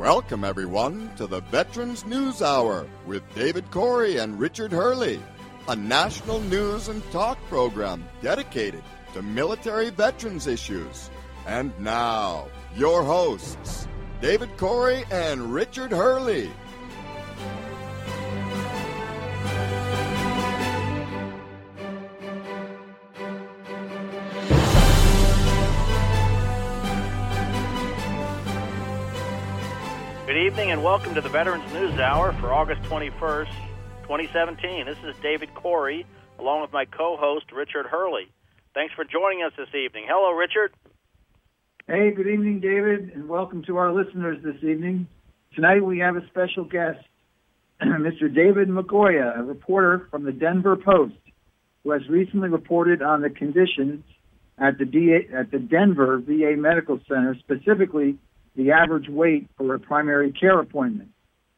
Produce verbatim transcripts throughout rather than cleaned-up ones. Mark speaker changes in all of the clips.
Speaker 1: Welcome, everyone, to the Veterans News Hour with David Corey and Richard Hurley, a national news and talk program dedicated to military veterans issues. And now, your hosts, David Corey and Richard Hurley.
Speaker 2: Good evening and welcome to the Veterans News Hour for August twenty-first, twenty seventeen. This is David Corey, along with my co-host, Richard Hurley. Thanks for joining us this evening. Hello, Richard.
Speaker 3: Hey, good evening, David, and welcome to our listeners this evening. Tonight we have a special guest, Mister David Magoya, a reporter from the Denver Post, who has recently reported on the conditions at the, D A, at the Denver V A Medical Center, specifically the average wait for a primary care appointment.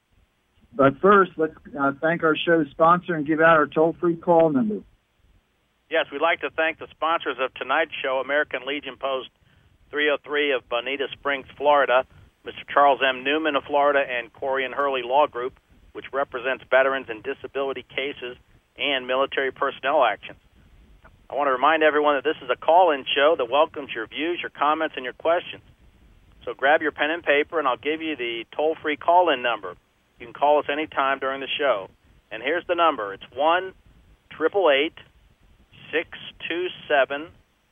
Speaker 3: But first, let's uh, thank our show's sponsor and give out our toll-free call number.
Speaker 2: Yes, we'd like to thank the sponsors of tonight's show, American Legion Post three oh three of Bonita Springs, Florida, Mister Charles M. Newman of Florida, and Corey and Hurley Law Group, which represents veterans and disability cases and military personnel actions. I want to remind everyone that this is a call-in show that welcomes your views, your comments, and your questions. So grab your pen and paper, and I'll give you the toll-free call-in number. You can call us anytime during the show. And here's the number. It's one eight eight eight, six two seven,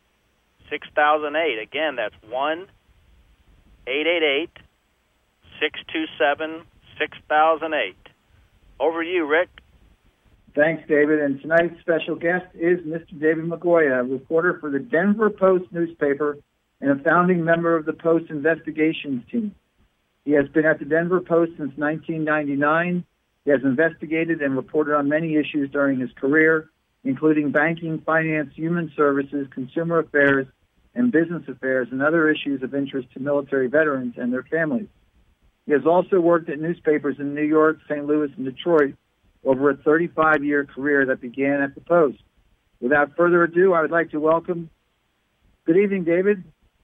Speaker 2: six thousand eight. Again, that's one eight eight eight, six two seven, six thousand eight. Over to you, Rick.
Speaker 3: Thanks, David. And tonight's special guest is Mister David Magoya, a reporter for the Denver Post newspaper and a founding member of the Post investigations team. He has been at the Denver Post since nineteen ninety-nine. He has investigated and reported on many issues during his career, including banking, finance, human services, consumer affairs, and business affairs, and other issues of interest to military veterans and their families. He has also worked at newspapers in New York, Saint Louis, and Detroit over a thirty-five-year career that began at the Post. Without further ado, I would like to welcome... Good evening, David.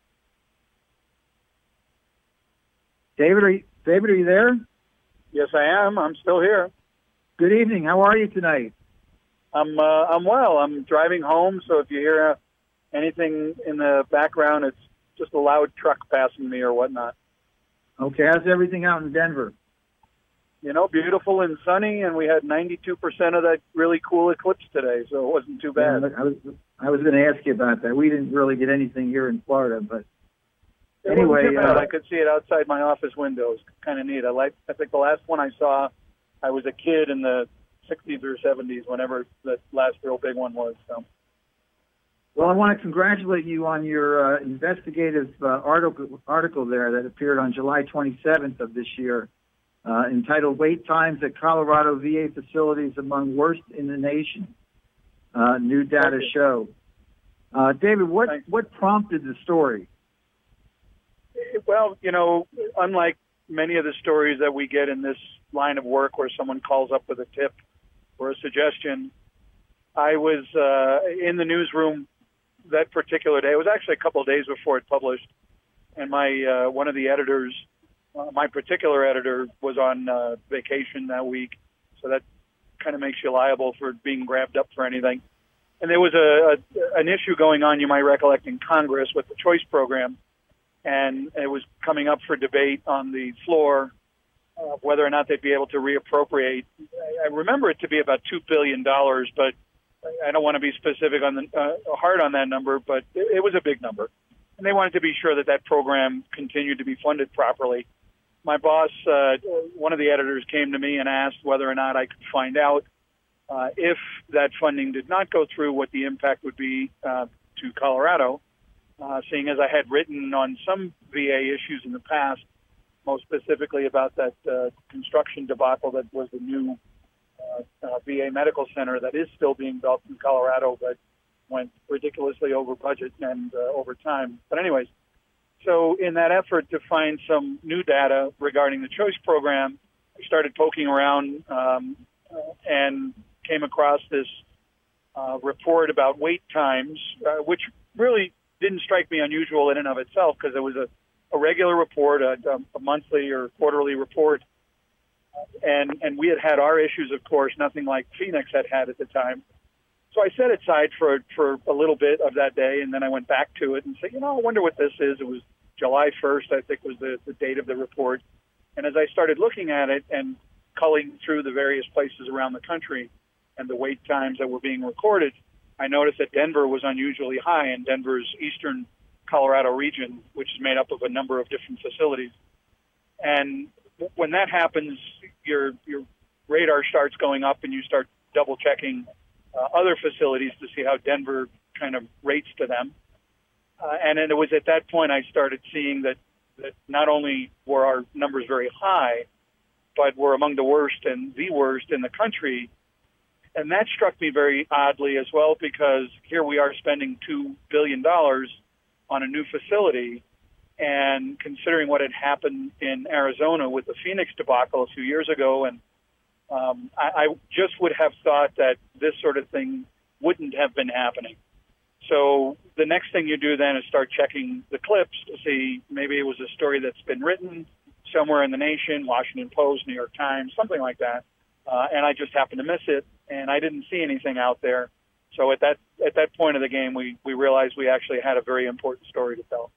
Speaker 3: David, are you, David, are you there?
Speaker 4: Yes, I am. I'm still here.
Speaker 3: Good evening. How are you tonight?
Speaker 4: I'm uh, I'm well. I'm driving home, so if you hear uh, anything in the background, it's just a loud truck passing me or whatnot.
Speaker 3: Okay. How's everything out in Denver?
Speaker 4: You know, beautiful and sunny, and we had ninety-two percent of that really cool eclipse today, so it wasn't too bad.
Speaker 3: Yeah, I was I was going to ask you about that. We didn't really get anything here in Florida, but
Speaker 4: It
Speaker 3: anyway,
Speaker 4: uh,
Speaker 3: uh,
Speaker 4: I could see it outside my office windows. Kind of neat. I like. I think the last one I saw, I was a kid in the sixties or seventies, whenever the last real big one was. So.
Speaker 3: Well, I want to congratulate you on your uh, investigative uh, article article there that appeared on July twenty-seventh of this year, uh, entitled "Wait Times at Colorado V A Facilities Among Worst in the Nation." Uh, new data show. Uh, David, what
Speaker 4: Thanks.
Speaker 3: what prompted the story?
Speaker 4: Well, you know, unlike many of the stories that we get in this line of work where someone calls up with a tip or a suggestion, I was uh, in the newsroom that particular day. It was actually a couple of days before it published, and my uh, one of the editors, uh, my particular editor, was on uh, vacation that week, so that kind of makes you liable for being grabbed up for anything. And there was a, a an issue going on, you might recollect, in Congress with the choice program. And it was coming up for debate on the floor uh, whether or not they'd be able to reappropriate. I remember it to be about two billion dollars, but I don't want to be specific on the uh, hard on that number, but it, it was a big number. And they wanted to be sure that that program continued to be funded properly. My boss, uh, one of the editors, came to me and asked whether or not I could find out uh, if that funding did not go through, what the impact would be uh, to Colorado. Uh, seeing as I had written on some V A issues in the past, most specifically about that uh, construction debacle that was the new uh, uh, V A medical center that is still being built in Colorado, but went ridiculously over budget and uh, over time. But anyways, so in that effort to find some new data regarding the choice program, I started poking around um, and came across this uh, report about wait times, uh, which really didn't strike me unusual in and of itself, because it was a a regular report, a, a monthly or quarterly report, and and we had had our issues, of course, nothing like Phoenix had had at the time. So I set it aside for for a little bit of that day, and then I went back to it and said, you know, I wonder what this is. It was July first, I think, was the, the date of the report. And as I started looking at it and culling through the various places around the country and the wait times that were being recorded, I noticed that Denver was unusually high in Denver's eastern Colorado region, which is made up of a number of different facilities. And when that happens, your your radar starts going up and you start double checking uh, other facilities to see how Denver kind of rates to them. Uh, and then it was at that point I started seeing that, that not only were our numbers very high, but were among the worst and the worst in the country. And that struck me very oddly as well, because here we are spending two billion dollars on a new facility, and considering what had happened in Arizona with the Phoenix debacle a few years ago, and um, I, I just would have thought that this sort of thing wouldn't have been happening. So the next thing you do then is start checking the clips to see maybe it was a story that's been written somewhere in the nation, Washington Post, New York Times, something like that, uh, and I just happened to miss it, and I didn't see anything out there. So at that at that point of the game, we, we realized we actually had a very important story to tell.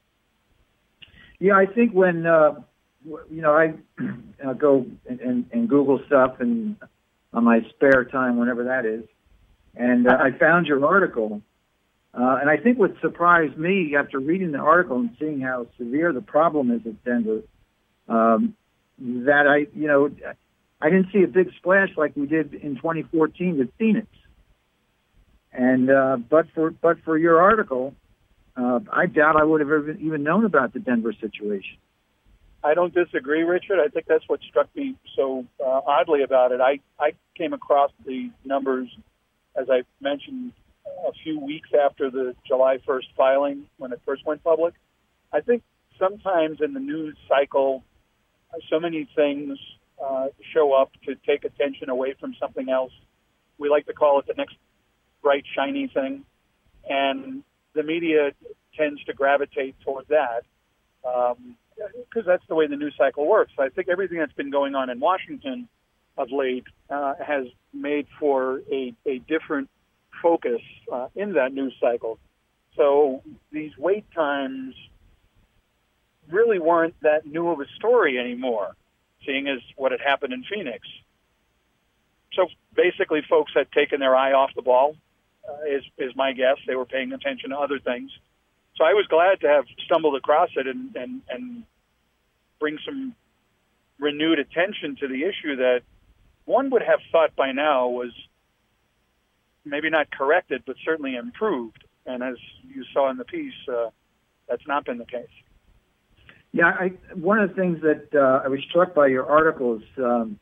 Speaker 3: Yeah, I think when, uh, you know, I uh, go and, and, and Google stuff and on my spare time, whenever that is, and uh, I found your article. Uh, and I think what surprised me after reading the article and seeing how severe the problem is at Denver, um, that I, you know, I didn't see a big splash like we did in twenty fourteen with Phoenix. And uh, but for but for your article, uh, I doubt I would have ever even known about the Denver situation.
Speaker 4: I don't disagree, Richard. I think that's what struck me so uh, oddly about it. I, I came across the numbers, as I mentioned, a few weeks after the July first filing, when it first went public. I think sometimes in the news cycle, so many things uh, show up to take attention away from something else. We like to call it the next bright, shiny thing, and the media tends to gravitate toward that um, because that's the way the news cycle works. I think everything that's been going on in Washington of late uh, has made for a, a different focus uh, in that news cycle. So these wait times really weren't that new of a story anymore, seeing as what had happened in Phoenix. So basically folks had taken their eye off the ball, uh, is, is my guess. They were paying attention to other things. So I was glad to have stumbled across it and, and, and bring some renewed attention to the issue that one would have thought by now was maybe not corrected, but certainly improved. And as you saw in the piece, uh, that's not been the case.
Speaker 3: Yeah, I, one of the things that uh, I was struck by your article is um,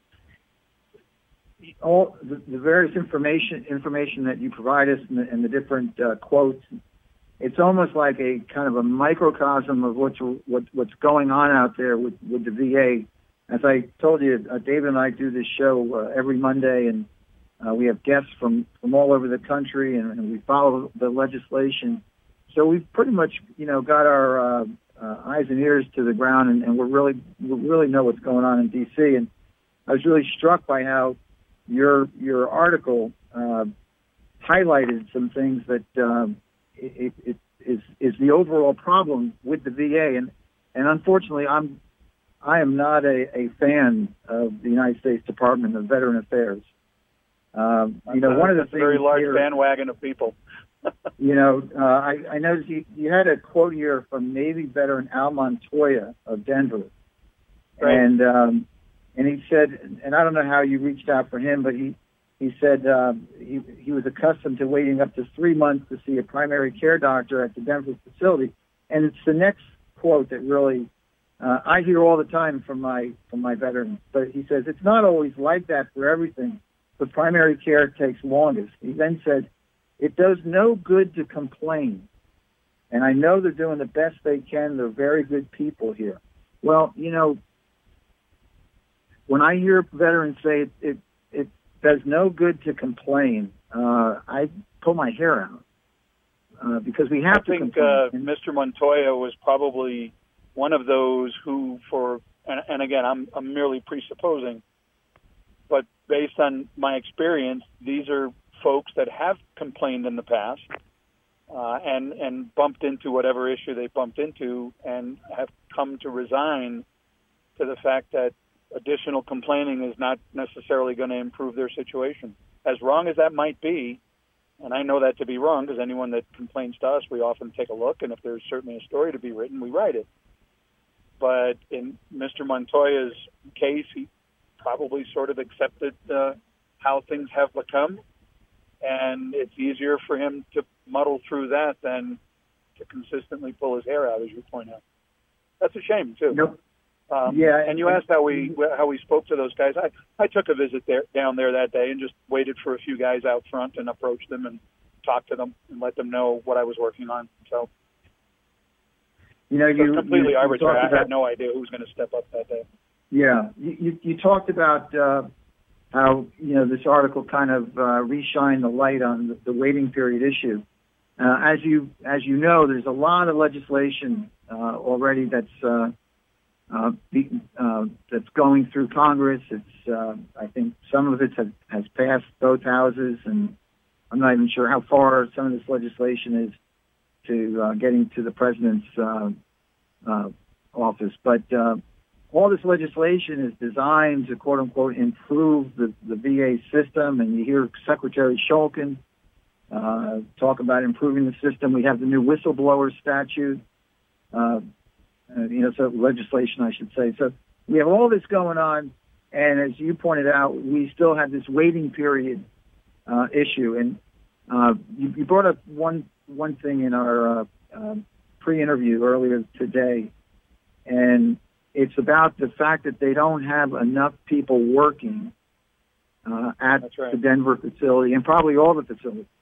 Speaker 3: all the, the various information information that you provide us and the, and the different uh, quotes. It's almost like a kind of a microcosm of what's what, what's going on out there with, with the V A. As I told you, uh, David and I do this show uh, every Monday, and Uh, we have guests from, from all over the country, and, and we follow the legislation. So we've pretty much, you know, got our uh, uh, eyes and ears to the ground, and, and we're really we really know what's going on in D C. And I was really struck by how your your article uh, highlighted some things that um, it, it is is the overall problem with the V A. And and unfortunately, I'm I am not a, a fan of the United States Department of Veteran Affairs. Um, you know, one of the
Speaker 4: That's
Speaker 3: things
Speaker 4: a very large
Speaker 3: here,
Speaker 4: bandwagon of people.
Speaker 3: you know, uh, I, I noticed you, you had a quote here from Navy veteran Al Montoya of Denver,
Speaker 4: right.
Speaker 3: and um, and he said, and I don't know how you reached out for him, but he he said um, he he was accustomed to waiting up to three months to see a primary care doctor at the Denver facility, and it's the next quote that really uh, I hear all the time from my from my veterans. But he says it's not always like that for everything. But primary care takes longest. He then said, it does no good to complain. And I know they're doing the best they can. They're very good people here. Well, you know, when I hear veterans say it, it, it does no good to complain, uh, I pull my hair out uh, because we have
Speaker 4: I
Speaker 3: to
Speaker 4: think
Speaker 3: complain.
Speaker 4: uh, Mister Montoya was probably one of those who, for and, and again, I'm, I'm merely presupposing, but based on my experience, these are folks that have complained in the past uh, and and bumped into whatever issue they bumped into, and have come to resign to the fact that additional complaining is not necessarily going to improve their situation. As wrong as that might be, and I know that to be wrong, because anyone that complains to us, we often take a look, and if there's certainly a story to be written, we write it. But in Mister Montoya's case, he probably sort of accepted uh, how things have become, and it's easier for him to muddle through that than to consistently pull his hair out, as you point out. That's a shame, too.
Speaker 3: Nope.
Speaker 4: Um,
Speaker 3: yeah,
Speaker 4: and you asked how we how we spoke to those guys. I, I took a visit there down there that day and just waited for a few guys out front and approached them and talked to them and let them know what I was working on. So,
Speaker 3: you know, you
Speaker 4: so completely
Speaker 3: you,
Speaker 4: arbitrary.
Speaker 3: you
Speaker 4: I
Speaker 3: about,
Speaker 4: had no idea who was going to step up that day.
Speaker 3: Yeah, you you, you talked about uh, how you know this article kind of uh, reshined the light on the, the waiting period issue. Uh, as you as you know, there's a lot of legislation uh, already that's. Uh, Uh, be, uh, that's going through Congress. It's, uh, I think some of it has, has passed both houses, and I'm not even sure how far some of this legislation is to uh, getting to the president's uh, uh, office. But uh, all this legislation is designed to, quote unquote, improve the, the V A system, and you hear Secretary Shulkin uh, talk about improving the system. We have the new whistleblower statute. Uh, Uh, you know, so legislation, I should say. So we have all this going on, and as you pointed out, we still have this waiting period uh, issue. And uh, you, you brought up one one thing in our uh, uh, pre-interview earlier today, and it's about the fact that they don't have enough people working uh, at
Speaker 4: That's right.
Speaker 3: the Denver facility, and probably all the facilities.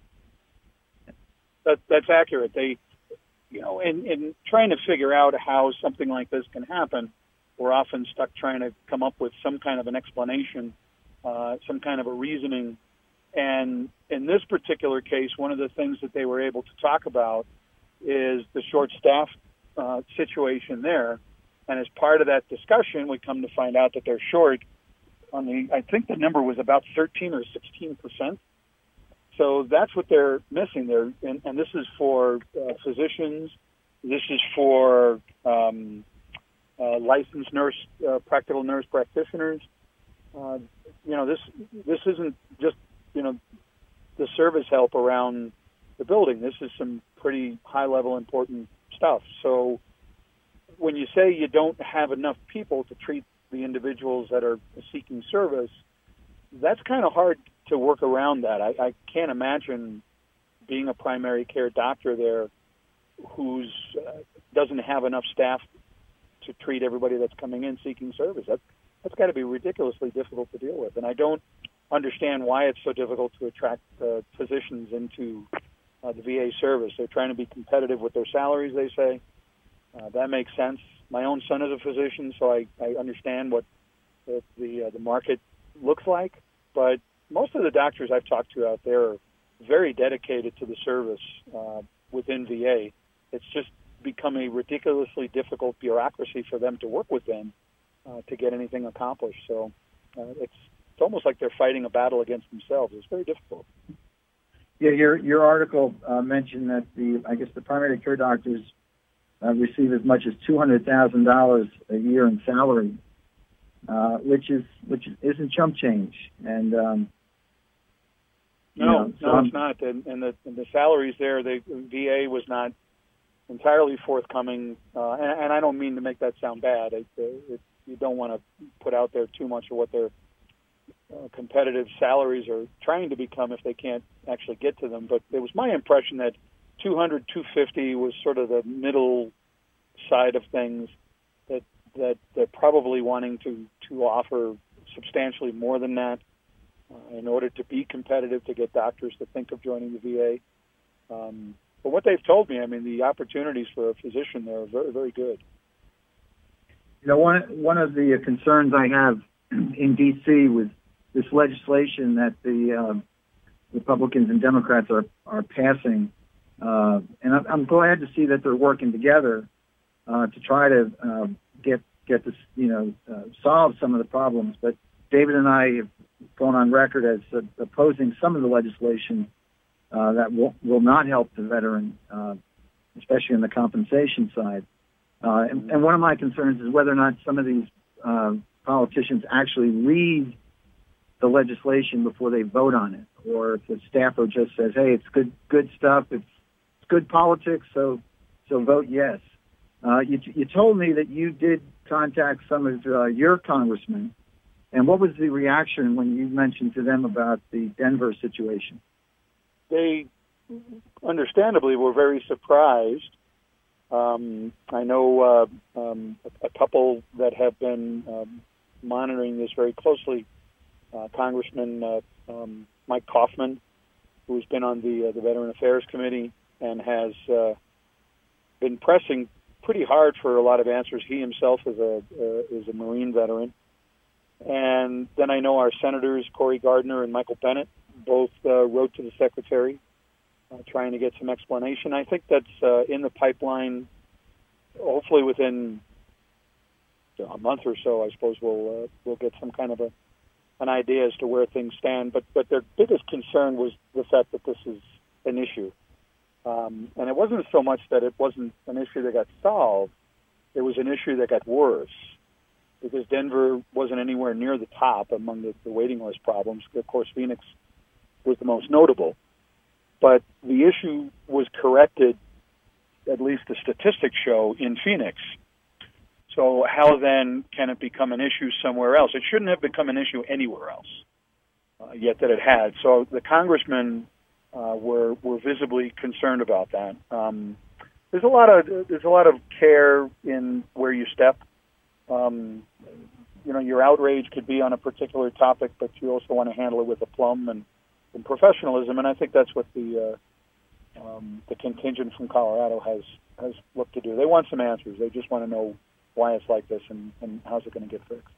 Speaker 4: That, that's accurate. They You know, in, in trying to figure out how something like this can happen, we're often stuck trying to come up with some kind of an explanation, uh, some kind of a reasoning. And in this particular case, one of the things that they were able to talk about is the short staff uh, situation there. And as part of that discussion, we come to find out that they're short on the, I think the number was about thirteen or sixteen percent. So that's what they're missing there, and, and this is for uh, physicians. This is for um, uh, licensed nurse, uh, practical nurse practitioners. Uh, you know, this this isn't just you know the service help around the building. This is some pretty high level, important stuff. So when you say you don't have enough people to treat the individuals that are seeking service, that's kind of hard to work around that. I, I can't imagine being a primary care doctor there who's uh, doesn't have enough staff to treat everybody that's coming in seeking service. That's, that's got to be ridiculously difficult to deal with. And I don't understand why it's so difficult to attract uh, physicians into uh, the V A service. They're trying to be competitive with their salaries, they say. Uh, that makes sense. My own son is a physician, so I, I understand what the, the, uh, the market looks like. But most of the doctors I've talked to out there are very dedicated to the service uh, within V A. It's just become a ridiculously difficult bureaucracy for them to work with them uh, to get anything accomplished. So uh, it's, it's almost like they're fighting a battle against themselves. It's very difficult.
Speaker 3: Yeah, your your article uh, mentioned that the I guess the primary care doctors uh, receive as much as two hundred thousand dollars a year in salary, uh, which is which isn't chump change. And um,
Speaker 4: No,
Speaker 3: you know,
Speaker 4: no,
Speaker 3: so
Speaker 4: it's not. And, and, the, and the salaries there, the V A was not entirely forthcoming. Uh, and, and I don't mean to make that sound bad. It, it, you don't want to put out there too much of what their uh, competitive salaries are trying to become if they can't actually get to them. But it was my impression that two hundred, two fifty was sort of the middle side of things, that that they're probably wanting to, to offer substantially more than that. Uh, in order to be competitive, to get doctors to think of joining the V A. Um, but what they've told me, I mean, the opportunities for a physician there are very, very good.
Speaker 3: You know, one one of the concerns I have in D C with this legislation that the uh, Republicans and Democrats are are passing, uh, and I'm glad to see that they're working together, uh, to try to uh, get get this, you know, uh, solve some of the problems. But David and I have gone on record as uh, opposing some of the legislation uh, that will, will not help the veteran, uh, especially on the compensation side. Uh, and, and one of my concerns is whether or not some of these uh, politicians actually read the legislation before they vote on it, or if the staffer just says, "Hey, it's good, good stuff. It's, it's good politics, so so vote yes." Uh, you, you told me that you did contact some of uh, your congressmen, and what was the reaction when you mentioned to them about the Denver situation?
Speaker 4: They, understandably, were very surprised. Um, I know uh, um, a couple that have been um, monitoring this very closely. Uh, Congressman uh, um, Mike Kaufman, who's been on the uh, the Veteran Affairs Committee and has uh, been pressing pretty hard for a lot of answers. He himself is a uh, is a Marine veteran, and then I know our senators Cory Gardner and Michael Bennet both uh, wrote to the Secretary uh, trying to get some explanation. I think that's uh, in the pipeline. Hopefully, within a month or so, I suppose we'll uh, we'll get some kind of a an idea as to where things stand. But but their biggest concern was the fact that this is an issue. Um, and it wasn't so much that it wasn't an issue that got solved, it was an issue that got worse, because Denver wasn't anywhere near the top among the, the waiting list problems. Of course, Phoenix was the most notable. But the issue was corrected, at least the statistics show, in Phoenix. So how then can it become an issue somewhere else? It shouldn't have become an issue anywhere else, uh, yet that it had. So the congressman Uh, were were visibly concerned about that. Um, there's a lot of there's a lot of care in where you step. Um, you know, your outrage could be on a particular topic, but you also want to handle it with aplomb and, and professionalism. And I think that's what the uh, um, the contingent from Colorado has has looked to do. They want some answers. They just want to know why it's like this and, and how's it going to get fixed.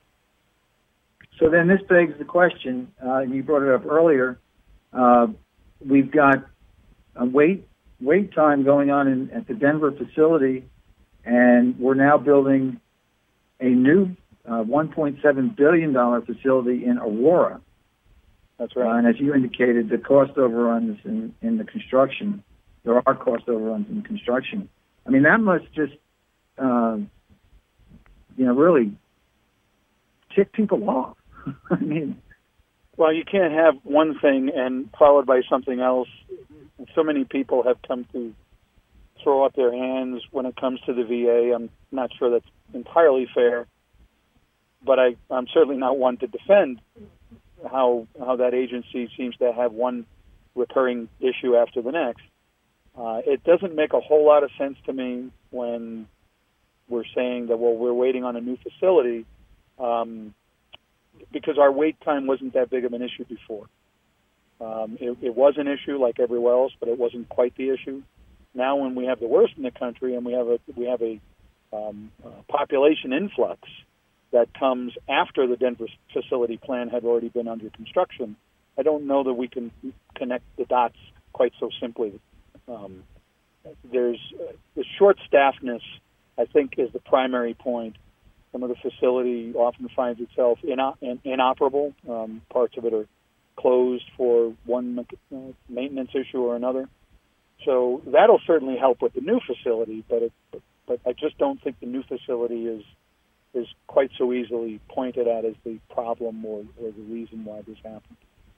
Speaker 3: So then this begs the question. Uh, you brought it up earlier. Uh, We've got a wait wait time going on in, at the Denver facility, and we're now building a new uh, one point seven billion dollars facility in Aurora.
Speaker 4: That's right.
Speaker 3: Uh, and as you indicated, the cost overruns in, in the construction, there are cost overruns in construction. I mean, that must just, uh, you know, really tick people off. I mean,
Speaker 4: well, you can't have one thing and followed by something else. So many people have come to throw up their hands when it comes to the V A. I'm not sure that's entirely fair, but I, I'm certainly not one to defend how how that agency seems to have one recurring issue after the next. Uh, it doesn't make a whole lot of sense to me when we're saying that, well, we're waiting on a new facility, um, because our wait time wasn't that big of an issue before. Um, it, it was an issue like everywhere else, but it wasn't quite the issue. Now, when we have the worst in the country and we have a we have a, um, a population influx that comes after the Denver facility plan had already been under construction, I don't know that we can connect the dots quite so simply. Um, there's uh, the short staffedness, I think, is the primary point. Some of the facility often finds itself ino- in- inoperable. Um, parts of it are closed for one uh, maintenance issue or another. So that'll certainly help with the new facility, but it, but I just don't think the new facility is is quite so easily pointed at as the problem or, or the reason why this happened.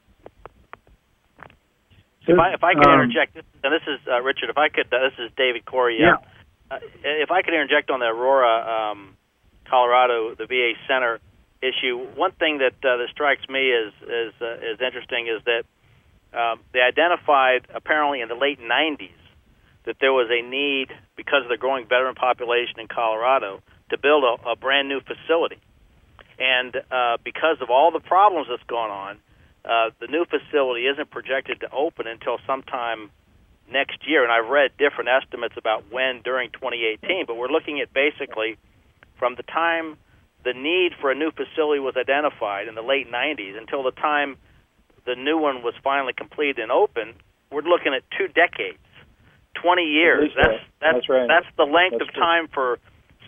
Speaker 2: If I if I could
Speaker 3: um,
Speaker 2: interject, and this is uh, Richard. If I could, uh, this is David Corey.
Speaker 3: Yeah.
Speaker 2: Uh, if I could interject on the Aurora, um, Colorado, the V A center issue, one thing that uh, that strikes me as as uh, as interesting is that um, they identified apparently in the late nineties that there was a need, because of the growing veteran population in Colorado, to build a, a brand new facility. And uh, because of all the problems that's gone on, uh, the new facility isn't projected to open until sometime next year. And I've read different estimates about when during twenty eighteen, but we're looking at basically from the time the need for a new facility was identified in the late nineties until the time the new one was finally completed and open, we're looking at two decades, twenty years. That's that's
Speaker 4: that's right.
Speaker 2: That's the length
Speaker 4: That's
Speaker 2: of
Speaker 4: true.
Speaker 2: time for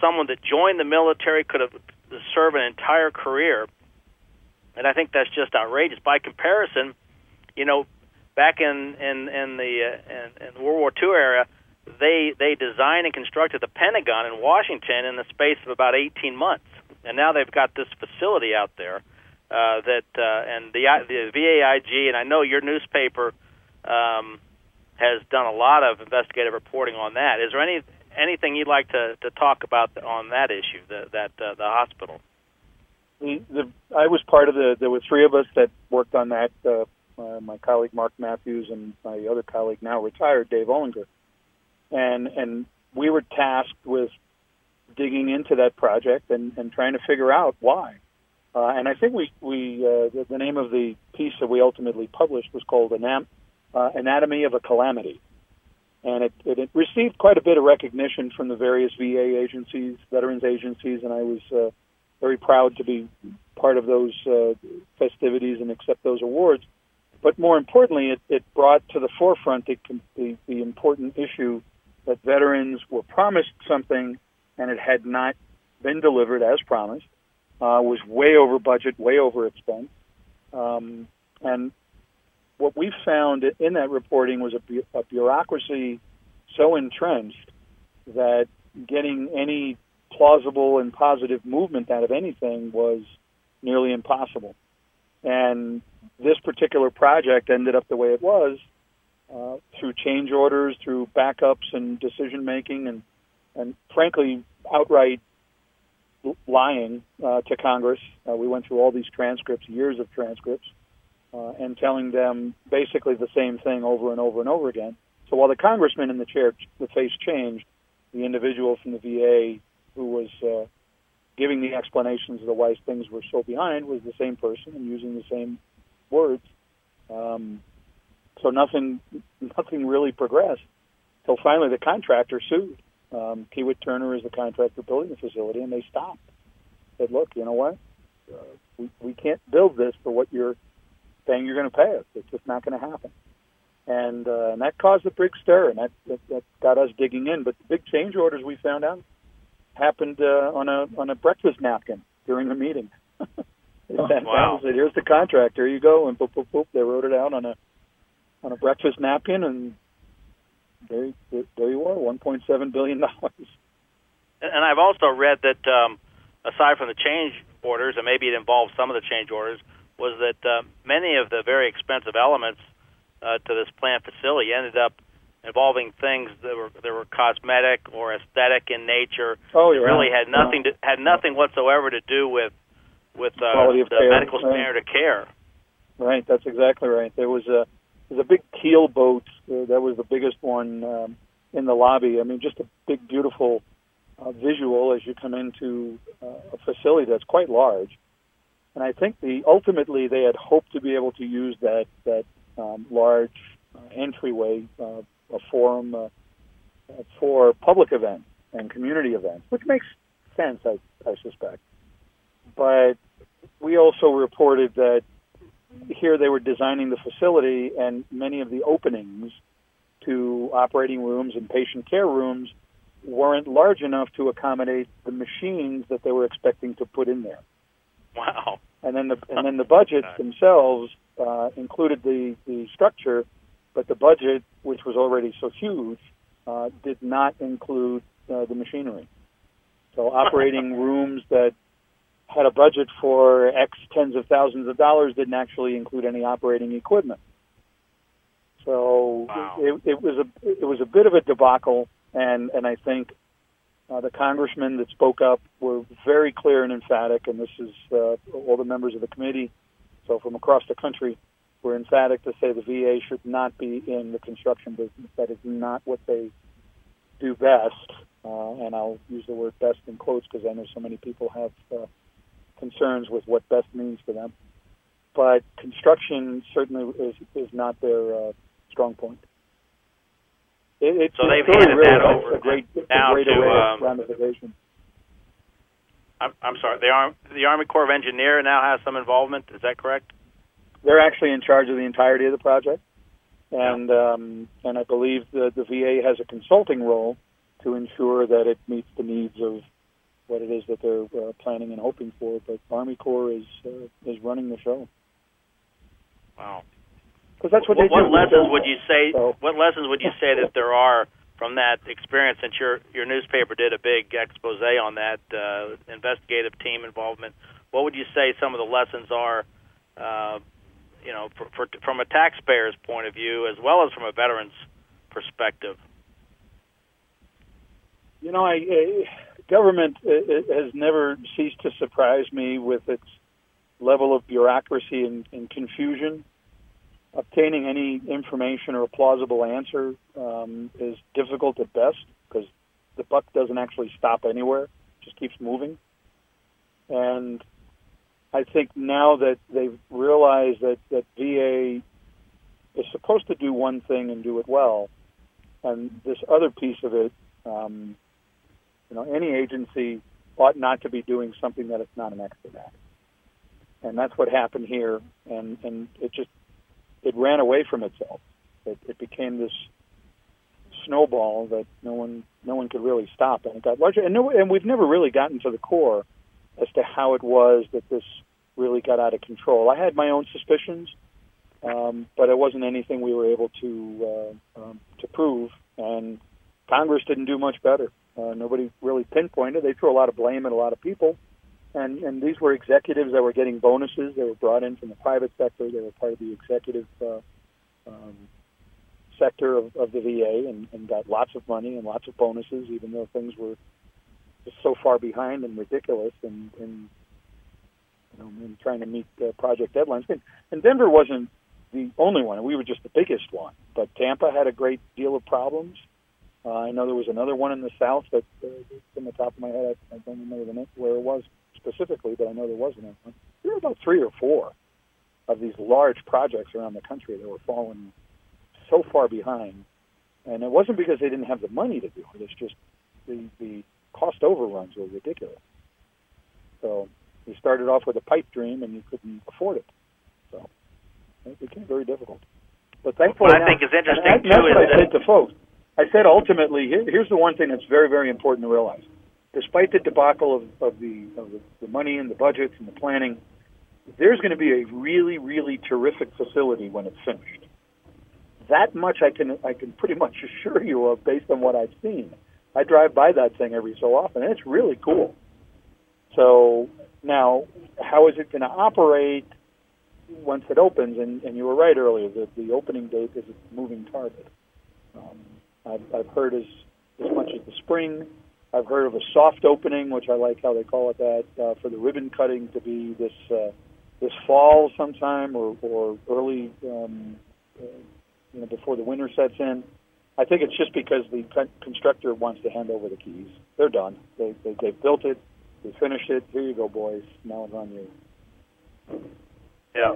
Speaker 2: someone that joined the military could have served an entire career. And I think that's just outrageous. By comparison, you know, back in in, in the uh, in, in the World War Two era, they they designed and constructed the Pentagon in Washington in the space of about eighteen months, and now they've got this facility out there uh, that uh, and the the V A I G, and I know your newspaper um, has done a lot of investigative reporting on that. Is there any anything you'd like to, to talk about on that issue, the, that uh, the hospital?
Speaker 4: The, the, I was part of the. There were three of us that worked on that. Uh, uh, my colleague Mark Matthews and my other colleague, now retired, Dave Ollinger, and and we were tasked with digging into that project and, and trying to figure out why. Uh, and I think we we uh, the, the name of the piece that we ultimately published was called Anam, uh, Anatomy of a Calamity. And it, it, it received quite a bit of recognition from the various V A agencies, veterans agencies, and I was uh, very proud to be part of those uh, festivities and accept those awards. But more importantly, it, it brought to the forefront the, the, the important issue that veterans were promised something and it had not been delivered as promised, uh, was way over budget, way over expense. Um, and what we found in that reporting was a, bu- a bureaucracy so entrenched that getting any plausible and positive movement out of anything was nearly impossible. And this particular project ended up the way it was uh, through change orders, through backups and decision-making, and, and frankly, outright lying uh, to Congress. Uh, we went through all these transcripts, years of transcripts, Uh, and telling them basically the same thing over and over and over again. So while the congressman in the chair, the face changed, the individual from the V A who was uh, giving the explanations of the why things were so behind was the same person and using the same words. Um, so nothing, nothing really progressed until finally the contractor sued. Um, Kiewit Turner is the contractor building the facility, and they stopped. Said, look, you know what? Uh, we, we can't build this for what you're saying you're going to pay us. It's just not going to happen. And, uh, and that caused a big stir, and that, that, that got us digging in. But the big change orders we found out happened uh, on a on a breakfast napkin during the meeting. They
Speaker 2: oh,
Speaker 4: sat
Speaker 2: wow.
Speaker 4: down and said, here's the contract, here you go, and boop, boop, boop. They wrote it out on a on a breakfast napkin, and there, there you were, one point seven billion dollars.
Speaker 2: And I've also read that um, aside from the change orders, and maybe it involves some of the change orders, was that uh, many of the very expensive elements uh, to this plant facility ended up involving things that were that were cosmetic or aesthetic in nature.
Speaker 4: Oh, yeah.
Speaker 2: That really had nothing to, had nothing whatsoever to do with with uh,
Speaker 4: Quality of
Speaker 2: the
Speaker 4: care,
Speaker 2: medical
Speaker 4: right.
Speaker 2: standard of care.
Speaker 4: Right, that's exactly right. There was a there was a big keel boat. Uh, that was the biggest one um, in the lobby. I mean, just a big, beautiful uh, visual as you come into uh, a facility that's quite large. And I think the ultimately they had hoped to be able to use that that um, large uh, entryway, uh, a forum uh, for public events and community events, which makes sense, I, I suspect. But we also reported that here they were designing the facility, and many of the openings to operating rooms and patient care rooms weren't large enough to accommodate the machines that they were expecting to put in there.
Speaker 2: Wow.
Speaker 4: And then the and then the budgets themselves uh, included the, the structure, but the budget, which was already so huge, uh, did not include uh, the machinery. So operating rooms that had a budget for X tens of thousands of dollars didn't actually include any operating equipment. So
Speaker 2: wow.
Speaker 4: it, it was a it was a bit of a debacle, and, and I think uh, the congressmen that spoke up were very clear and emphatic, and this is uh, all the members of the committee, so from across the country, were emphatic to say the V A should not be in the construction business. That is not what they do best, uh, and I'll use the word best in quotes because I know so many people have uh, concerns with what best means to them. But construction certainly is, is not their uh, strong point. It, it's
Speaker 2: so they've
Speaker 4: really,
Speaker 2: handed
Speaker 4: really
Speaker 2: that over
Speaker 4: a great,
Speaker 2: now
Speaker 4: a great
Speaker 2: to
Speaker 4: array
Speaker 2: um,
Speaker 4: of ramifications.
Speaker 2: I'm, I'm sorry. The Army, the Army Corps of Engineers now has some involvement. Is that correct?
Speaker 4: They're actually in charge of the entirety of the project, and um, and I believe the, the V A has a consulting role to ensure that it meets the needs of what it is that they're uh, planning and hoping for. But Army Corps is uh, is running the show.
Speaker 2: Wow.
Speaker 4: Because that's what,
Speaker 2: what
Speaker 4: they do.
Speaker 2: What lessons would you say?
Speaker 4: So,
Speaker 2: what lessons would you say that there are from that experience? Since your your newspaper did a big expose on that uh, investigative team involvement, what would you say some of the lessons are? Uh, you know, for, for, from a taxpayer's point of view, as well as from a veteran's perspective.
Speaker 4: You know, I, I government it, it has never ceased to surprise me with its level of bureaucracy and, and confusion. Obtaining any information or a plausible answer um, is difficult at best because the buck doesn't actually stop anywhere; it just keeps moving. And I think now that they've realized that, that V A is supposed to do one thing and do it well, and this other piece of it, um, you know, any agency ought not to be doing something that it's not an expert at. And that's what happened here, and, and it just it ran away from itself. It, it became this snowball that no one no one could really stop, and it got larger. And, no, and we've never really gotten to the core as to how it was that this really got out of control. I had my own suspicions, um, but it wasn't anything we were able to uh, um, to prove. And Congress didn't do much better. Uh, nobody really pinpointed. They threw a lot of blame at a lot of people. And, and these were executives that were getting bonuses. They were brought in from the private sector. They were part of the executive uh, um, sector of, of the V A and, and got lots of money and lots of bonuses, even though things were just so far behind and ridiculous and, and you know, in trying to meet uh, project deadlines. And, and Denver wasn't the only one. We were just the biggest one. But Tampa had a great deal of problems. Uh, I know there was another one in the south that, uh, from the top of my head, I, I don't remember the name, where it was specifically, but I know there was another one. There were about three or four of these large projects around the country that were falling so far behind. And it wasn't because they didn't have the money to do it. It's just the, the cost overruns were ridiculous. So you started off with a pipe dream and you couldn't afford it. So it became very difficult. But thankfully,
Speaker 2: what I think is interesting,
Speaker 4: that,
Speaker 2: too,
Speaker 4: that's
Speaker 2: is
Speaker 4: what
Speaker 2: that
Speaker 4: I said to folks. I said ultimately, here, here's the one thing that's very, very important to realize. Despite the debacle of, of, the, of the, the money and the budgets and the planning, there's going to be a really, really terrific facility when it's finished. That much I can I can pretty much assure you of based on what I've seen. I drive by that thing every so often, and it's really cool. So now, how is it going to operate once it opens? And, and you were right earlier that the opening date is a moving target. Um, I've, I've heard as, as much as the spring. I've heard of a soft opening, which I like how they call it that, uh, for the ribbon cutting to be this uh, this fall sometime or, or early, um, uh, you know, before the winter sets in. I think it's just because the con- constructor wants to hand over the keys. They're done. They, they, they've built it. They finished it. Here you go, boys. Now it's on you.
Speaker 2: Yeah.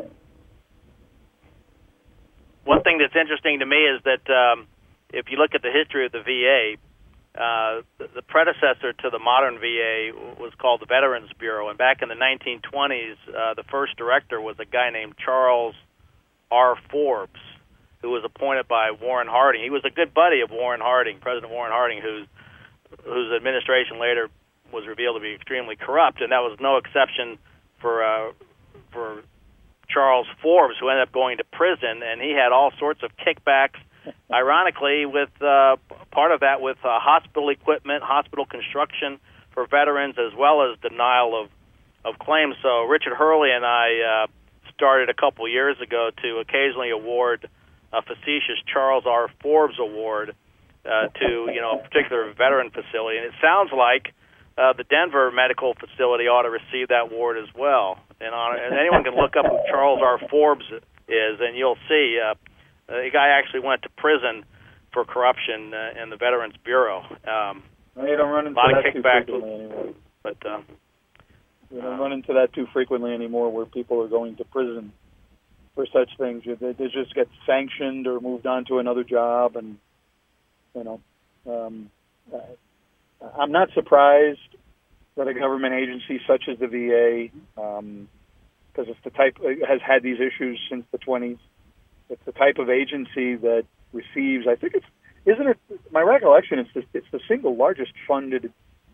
Speaker 2: One thing that's interesting to me is that um, if you look at the history of the V A, uh, the, the predecessor to the modern V A was called the Veterans Bureau. And back in the nineteen twenties, uh, the first director was a guy named Charles R. Forbes, who was appointed by Warren Harding. He was a good buddy of Warren Harding, President Warren Harding, whose whose administration later was revealed to be extremely corrupt, and that was no exception for uh, for Charles Forbes, who ended up going to prison, and he had all sorts of kickbacks, ironically, with uh, part of that with uh, hospital equipment, hospital construction for veterans, as well as denial of, of claims. So Richard Hurley and I uh, started a couple years ago to occasionally award a facetious Charles R. Forbes Award uh, to, you know, a particular veteran facility. And it sounds like uh, the Denver Medical Facility ought to receive that award as well. And, on, and anyone can look up who Charles R. Forbes is, and you'll see uh, the guy actually went to prison for corruption uh, in the Veterans Bureau. Um,
Speaker 4: well, you don't run into
Speaker 2: a lot
Speaker 4: that
Speaker 2: of
Speaker 4: too
Speaker 2: kickbacks,
Speaker 4: frequently anymore.
Speaker 2: But uh,
Speaker 4: you don't uh, run into that too frequently anymore, where people are going to prison for such things. They, they just get sanctioned or moved on to another job, and you know, um, I'm not surprised that a government agency such as the V A, because um, it's the type has had these issues since the twenties. It's the type of agency that receives. I think it's isn't it. My recollection is it's the single largest funded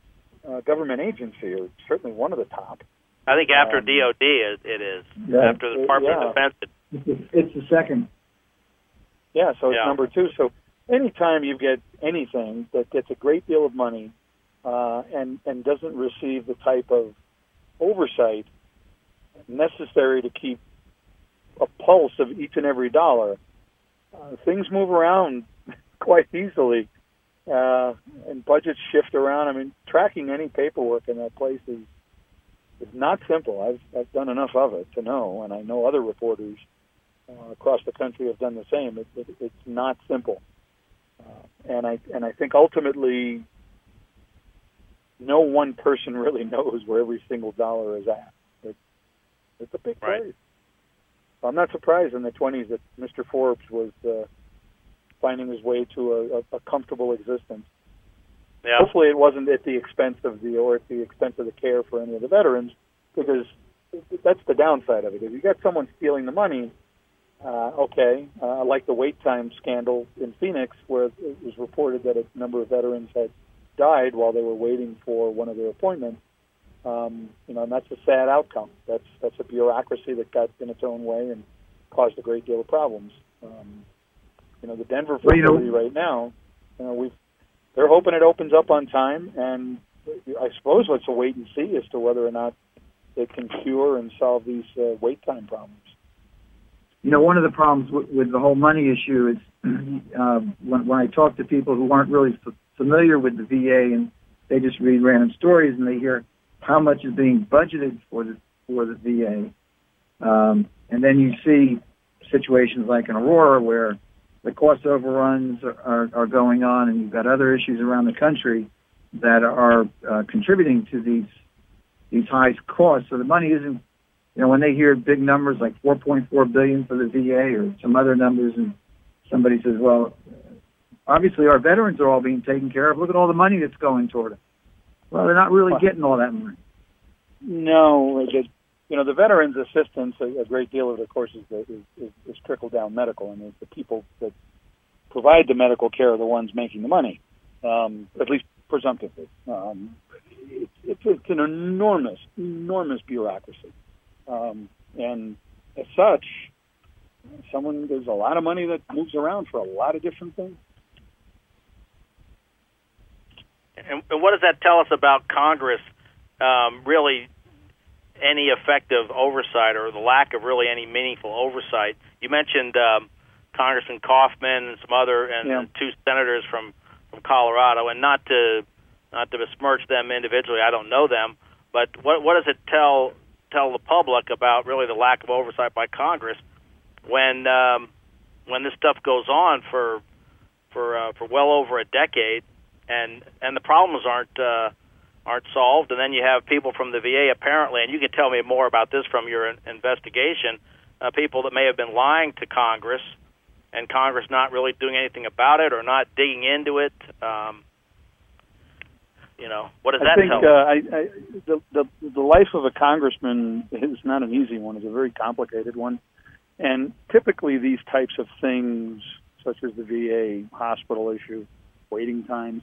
Speaker 4: uh, government agency, or certainly one of the top.
Speaker 2: I think after
Speaker 4: Um,
Speaker 2: D O D it, it is.
Speaker 3: Yeah.
Speaker 2: After the Department
Speaker 4: Yeah.
Speaker 2: of Defense. It,
Speaker 3: It's, it's the second.
Speaker 4: Yeah, so it's
Speaker 2: Yeah.
Speaker 4: number two. So anytime you get anything that gets a great deal of money uh, and and doesn't receive the type of oversight necessary to keep a pulse of each and every dollar, uh, things move around quite easily, uh, and budgets shift around. I mean, tracking any paperwork in that place is is not simple. I've I've done enough of it to know, and I know other reporters uh, across the country have done the same. It, it, it's not simple, uh, and I and I think ultimately, no one person really knows where every single dollar is at. It's it's a big
Speaker 2: Right.
Speaker 4: place. So I'm not surprised in the twenties that Mister Forbes was uh, finding his way to a, a, a comfortable existence.
Speaker 2: yeah.
Speaker 4: Hopefully, it wasn't at the expense of the or at the expense of the care for any of the veterans, because that's the downside of it. If you got someone stealing the money, uh, okay, uh, like the wait time scandal in Phoenix, where it was reported that a number of veterans had died while they were waiting for one of their appointments. Um, you know, and that's a sad outcome. That's that's a bureaucracy that got in its own way and caused a great deal of problems. Um, you know, the Denver
Speaker 3: Well, you know-
Speaker 4: facility right now, you know, we've they're hoping it opens up on time, and I suppose let's wait and see as to whether or not it can cure and solve these uh, wait time problems.
Speaker 3: You know, one of the problems with, with the whole money issue is uh, when, when I talk to people who aren't really f- familiar with the V A and they just read random stories and they hear how much is being budgeted for the for the V A, um, and then you see situations like in Aurora where the cost overruns are, are, are going on, and you've got other issues around the country that are uh, contributing to these these high costs. So the money isn't, you know, when they hear big numbers like four point four billion dollars for the V A or some other numbers, and somebody says, well, obviously our veterans are all being taken care of. Look at all the money that's going toward it. Well, they're not really getting all that money.
Speaker 4: No, it, you know, the veterans' assistance, a, a great deal of it, of course, is, the, is, is, is trickle-down medical, and it's the people that provide the medical care are the ones making the money, um, at least presumptively. Um, it, it's, it's an enormous, enormous bureaucracy. Um, and as such, someone there's a lot of money that moves around for a lot of different things.
Speaker 2: And, and what does that tell us about Congress? Um, really, any effective oversight or the lack of really any meaningful oversight? You mentioned um, Congressman Kaufman and some other and
Speaker 4: Yeah.
Speaker 2: two senators from, from Colorado, and not to not to besmirch them individually. I don't know them, but what what does it tell tell the public about really the lack of oversight by Congress when um, when this stuff goes on for for uh, for well over a decade, and and the problems aren't uh, aren't solved, and then you have people from the V A apparently, and you can tell me more about this from your in- investigation, uh, people that may have been lying to Congress, and Congress not really doing anything about it or not digging into it. Um, you know, what does
Speaker 4: I
Speaker 2: that
Speaker 4: think
Speaker 2: tell?
Speaker 4: uh, I, I, the, the the life of a congressman is not an easy one. It's a very complicated one, and typically these types of things, such as the V A hospital issue, waiting times,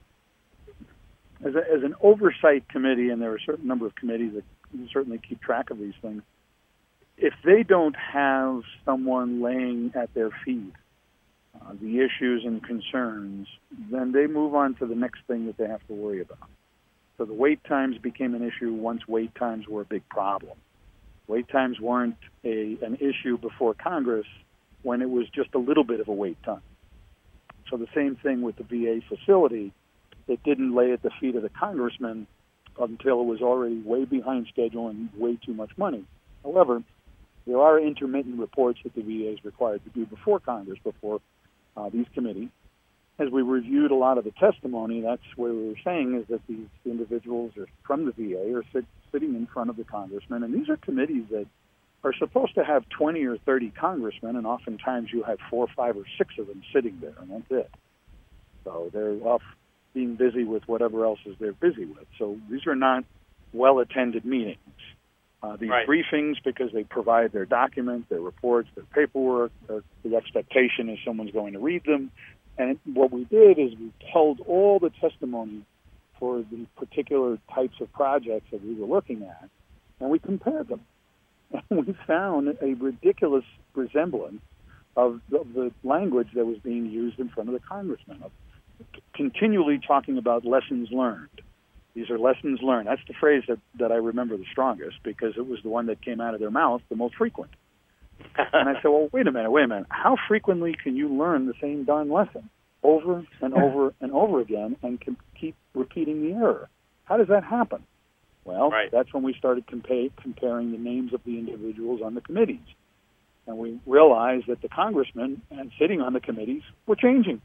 Speaker 4: as, a, as an oversight committee, and there are a certain number of committees that certainly keep track of these things. If they don't have someone laying at their feet uh, the issues and concerns, then they move on to the next thing that they have to worry about. So the wait times became an issue once wait times were a big problem. Wait times weren't a an issue before Congress when it was just a little bit of a wait time. So the same thing with the V A facility. It didn't lay at the feet of the congressman until it was already way behind schedule and way too much money. However, there are intermittent reports that the V A is required to do before Congress, before uh, these committees. As we reviewed a lot of the testimony, that's what we were saying is that these individuals are from the V A are sit, sitting in front of the congressman, and these are committees that are supposed to have twenty or thirty congressmen, and oftentimes you have four, five, or six of them sitting there, and that's it. So they're off being busy with whatever else is they're busy with. So these are not well-attended meetings. Uh, these
Speaker 2: Right.
Speaker 4: briefings, because they provide their documents, their reports, their paperwork, uh, the expectation is someone's going to read them. And what we did is we pulled all the testimony for the particular types of projects that we were looking at, and we compared them. And we found a ridiculous resemblance of the, of the language that was being used in front of the congressman, of continually talking about lessons learned. These are lessons learned. That's the phrase that, that I remember the strongest, because it was the one that came out of their mouth the most frequent. And I said, well, wait a minute, wait a minute. How frequently can you learn the same darn lesson over and over and over again and can keep repeating the error? How does that happen? Well,
Speaker 2: right.
Speaker 4: That's when we started compa- comparing the names of the individuals on the committees. And we realized that the congressmen and sitting on the committees were changing.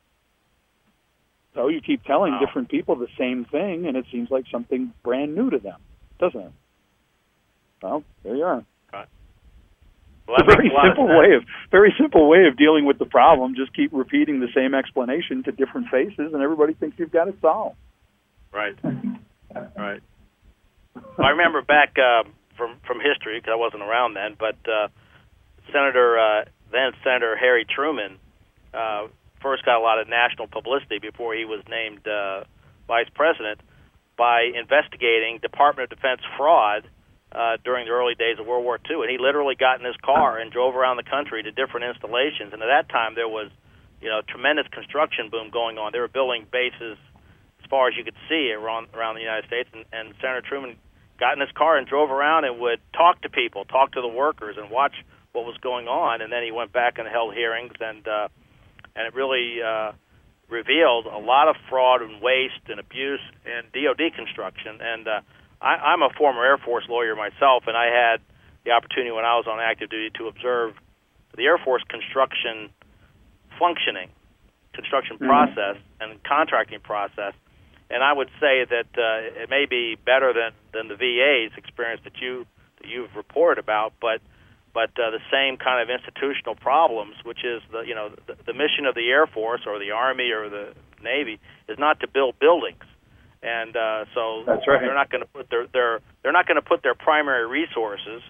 Speaker 4: So you keep telling
Speaker 2: wow.
Speaker 4: different people the same thing, and it seems like something brand new to them, doesn't it? Well, there you are.
Speaker 2: Right.
Speaker 4: Well, a very simple of way of very simple way of dealing with the problem. Just keep repeating the same explanation to different faces, and everybody thinks you've got it solved.
Speaker 2: Right. Right. Well, I remember back uh, from from history, because I wasn't around then, but uh, Senator uh, then Senator Harry Truman uh, first got a lot of national publicity before he was named uh, vice president by investigating Department of Defense fraud uh, during the early days of World War Two. And he literally got in his car and drove around the country to different installations. And at that time, there was, you know, tremendous construction boom going on. They were building bases as far as you could see around, around the United States. And, and Senator Truman got in his car and drove around and would talk to people, talk to the workers, and watch what was going on. And then he went back and held hearings, and uh, and it really uh, revealed a lot of fraud and waste and abuse in D O D construction. And uh, I, I'm a former Air Force lawyer myself, and I had the opportunity when I was on active duty to observe the Air Force construction functioning, construction mm-hmm. process, and contracting process. And I would say that uh, it may be better than, than the V A's experience that you that you've reported about, but but uh, the same kind of institutional problems, which is the you know the, the mission of the Air Force or the Army or the Navy is not to build buildings, and uh, so
Speaker 4: That's right.
Speaker 2: they're not going to put their, their they're not going to put their primary resources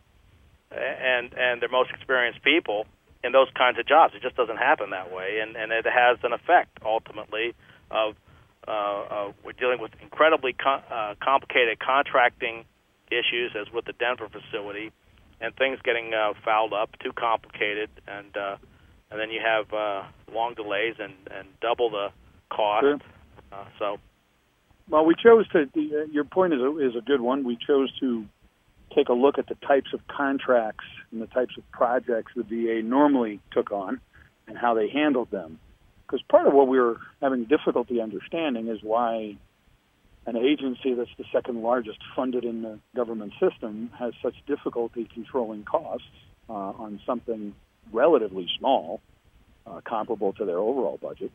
Speaker 2: and and their most experienced people in those kinds of jobs. It just doesn't happen that way, and and it has an effect ultimately of uh, uh, we're dealing with incredibly co- uh, complicated contracting issues, as with the Denver facility, and things getting uh, fouled up, too complicated, and uh, and then you have uh, long delays and, and double the cost.
Speaker 4: Sure.
Speaker 2: Uh, so,
Speaker 4: well, we chose to. Uh, your point is a, is a good one. We chose to take a look at the types of contracts and the types of projects the V A normally took on and how they handled them. Because part of what we were having difficulty understanding is why an agency that's the second largest funded in the government system has such difficulty controlling costs uh, on something relatively small, uh, comparable to their overall budget.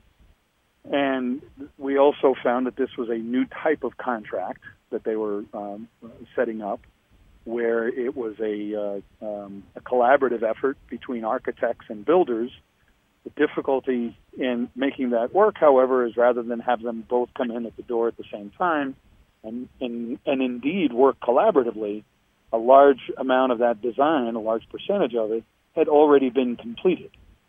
Speaker 4: And we also found that this was a new type of contract that they were um, setting up, where it was a, uh, um, a collaborative effort between architects and builders. The difficulty in making that work, however, is rather than have them both come in at the door at the same time and, and, and indeed work collaboratively, a large amount of that design, a large percentage of it, had already been completed.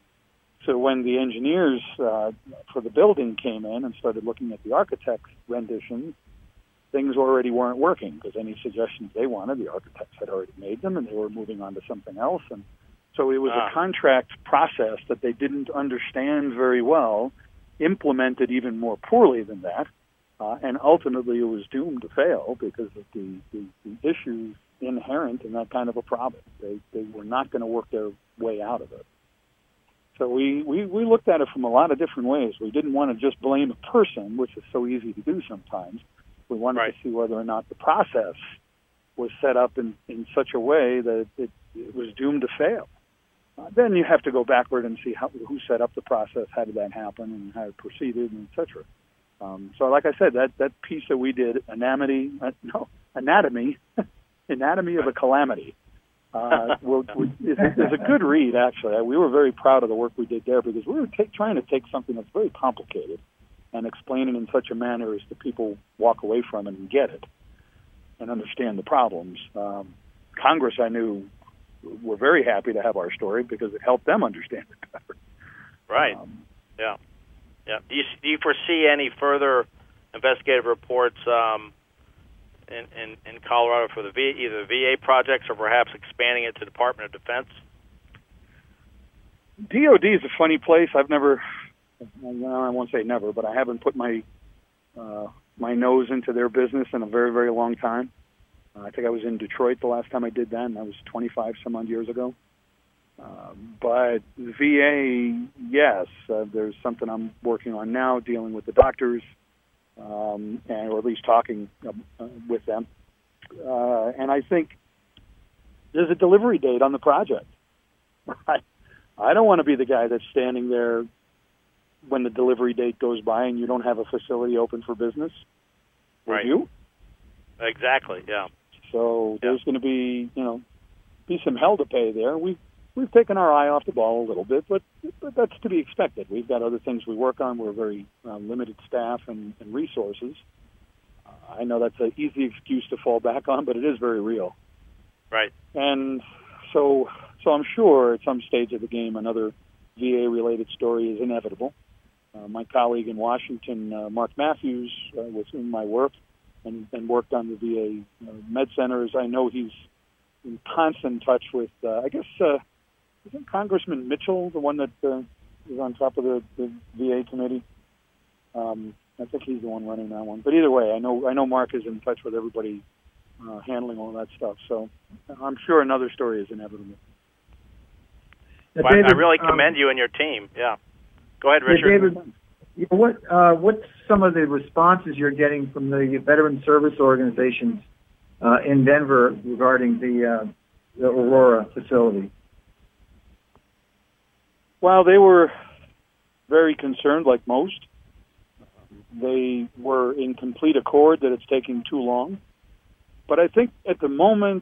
Speaker 4: So when the engineers uh, for the building came in and started looking at the architect's renditions, things already weren't working because any suggestions they wanted, the architects had already made them, and they were moving on to something else. And so it was ah. a contract process that they didn't understand very well, implemented even more poorly than that, uh, and ultimately it was doomed to fail because of the, the, the issues inherent in that kind of a problem. They, they were not going to work their way out of it. So we, we, we looked at it from a lot of different ways. We didn't want to just blame a person, which is so easy to do sometimes. We wanted right. to see whether or not the process was set up in, in such a way that it, it was doomed to fail. Uh, then you have to go backward and see how, who set up the process, how did that happen, and how it proceeded, and et cetera. Um, so like I said, that, that piece that we did, anatomy, uh, no, anatomy, anatomy of a calamity, uh, will, will, is, is a good read, actually. We were very proud of the work we did there because we were take, trying to take something that's very complicated and explain it in such a manner as that people walk away from it and get it and understand the problems. Um, Congress, I knew, were very happy to have our story because it helped them understand it better.
Speaker 2: Right. Um, yeah. Yeah. Do you, do you foresee any further investigative reports um, in, in in Colorado for the v, either the V A projects or perhaps expanding it to Department of Defense?
Speaker 4: D O D is a funny place. I've never, well, I won't say never, but I haven't put my uh, my nose into their business in a very, very long time. Uh, I think I was in Detroit the last time I did that, and that was twenty-five some odd years ago. Uh, but the V A, yes, uh, there's something I'm working on now, dealing with the doctors, um, and or at least talking uh, with them. Uh, and I think there's a delivery date on the project. I, I don't want to be the guy that's standing there when the delivery date goes by and you don't have a facility open for business. Will
Speaker 2: Right.
Speaker 4: you?
Speaker 2: Exactly, yeah.
Speaker 4: So
Speaker 2: Yeah.
Speaker 4: there's going to be, you know, be some hell to pay there. We've we've taken our eye off the ball a little bit, but, but that's to be expected. We've got other things we work on. We're very uh, limited staff and, and resources. Uh, I know that's an easy excuse to fall back on, but it is very real.
Speaker 2: Right.
Speaker 4: And so, so I'm sure at some stage of the game, another V A-related story is inevitable. Uh, my colleague in Washington, uh, Mark Matthews, uh, was in my work and, and worked on the V A uh, med centers. I know he's in constant touch with, uh, I guess, uh, isn't Congressman Mitchell the one that uh, is on top of the, the V A committee? Um, I think he's the one running that one. But either way, I know I know Mark is in touch with everybody uh, handling all that stuff. So I'm sure another story is inevitable.
Speaker 3: Now,
Speaker 2: Well,
Speaker 3: David,
Speaker 2: I really
Speaker 3: um,
Speaker 2: commend you and your team. Yeah. Go ahead,
Speaker 3: yeah,
Speaker 2: Richard.
Speaker 3: David, you know, what uh, what's some of the responses you're getting from the veteran service organizations uh, in Denver regarding the uh, the Aurora facility?
Speaker 4: Well, they were very concerned, like most. They were in complete accord that it's taking too long. But I think at the moment,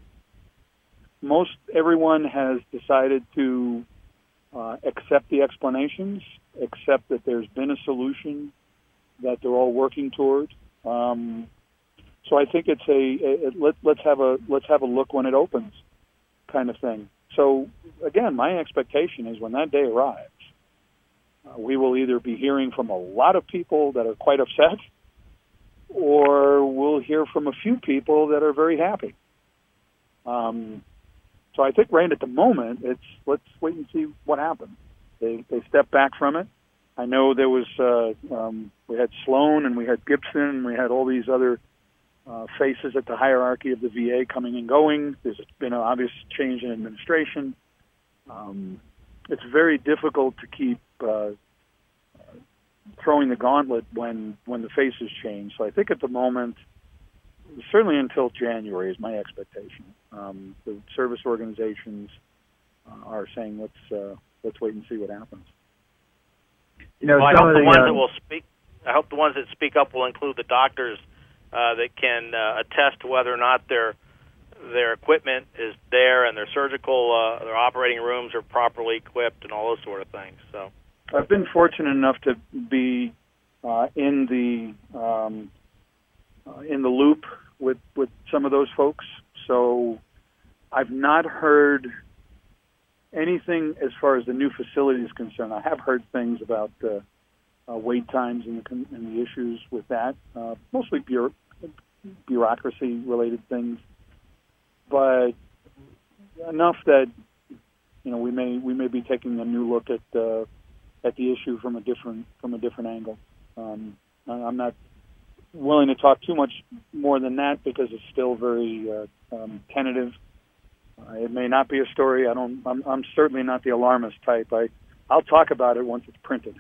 Speaker 4: most everyone has decided to uh, accept the explanations, accept that there's been a solution that they're all working toward. Um, so I think it's a, a, a let, let's have a let's have a look when it opens kind of thing. So again, my expectation is when that day arrives, uh, we will either be hearing from a lot of people that are quite upset, or we'll hear from a few people that are very happy. Um, so I think right at the moment, it's let's wait and see what happens. They they step back from it. I know there was uh, um, we had Sloan and we had Gibson and we had all these other uh, faces at the hierarchy of the V A coming and going. There's been an obvious change in administration. Um, it's very difficult to keep uh, throwing the gauntlet when, when the faces change. So I think at the moment, certainly until January is my expectation. Um, the service organizations uh, are saying let's uh, let's wait and see what happens.
Speaker 3: You know,
Speaker 2: Well, I
Speaker 3: some
Speaker 2: hope
Speaker 3: of
Speaker 2: the
Speaker 3: the,
Speaker 2: ones
Speaker 3: uh,
Speaker 2: that will speak. I hope the ones that speak up will include the doctors uh, that can uh, attest to whether or not their their equipment is there and their surgical, uh, their operating rooms are properly equipped and all those sort of things. So,
Speaker 4: I've been fortunate enough to be uh, in the um, uh, in the loop with with some of those folks. So I've not heard anything as far as the new facility is concerned. I have heard things about uh, uh, wait times and the, and the issues with that, uh, mostly bureau- bureaucracy-related things, but enough that you know we may we may be taking a new look at uh, at the issue from a different from a different angle. Um, I'm not willing to talk too much more than that because it's still very uh, um, tentative. Uh, it may not be a story. I don't. I'm, I'm certainly not the alarmist type. I, I'll talk about it once it's printed.